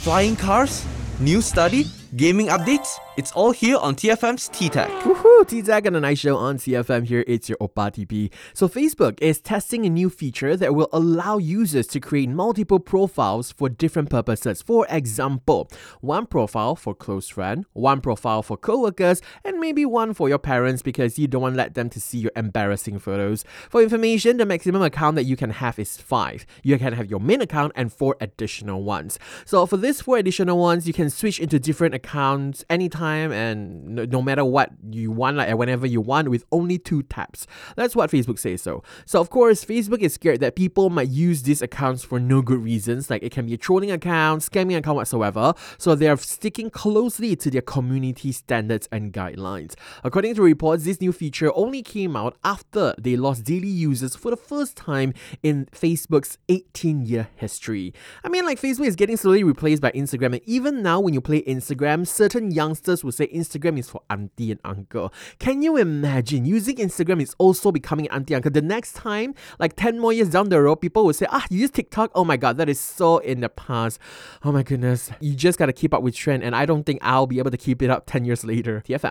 Flying cars? New study? Gaming updates? It's all here on TFM's T-Tech. Woohoo! T-Tech and a nice show on TFM here. It's your Oppa TP. So Facebook is testing a new feature that will allow users to create multiple profiles for different purposes. For example, one profile for close friend, one profile for co-workers, and maybe one for your parents because you don't want to let them to see your embarrassing photos. For information, the maximum account that you can have is 5. You can have your main account and 4 additional ones. So for these 4 additional ones, you can switch into different accounts anytime and no matter what you want, like whenever you want, with only 2 taps. That's what Facebook says so. So of course, Facebook is scared that people might use these accounts for no good reasons, like it can be a trolling account, scamming account whatsoever. So they are sticking closely to their community standards and guidelines. According to reports, this new feature only came out after they lost daily users for the first time in Facebook's 18-year history. I mean, like, Facebook is getting slowly replaced by Instagram, and even now when you play Instagram, certain youngsters will say Instagram is for auntie and uncle. Can you imagine using Instagram is also becoming auntie uncle? The next time, like 10 more years down the road, people will say, you use TikTok? Oh my god, that is so in the past. Oh my goodness. You just gotta keep up with trend, and I don't think I'll be able to keep it up 10 years later. TFM.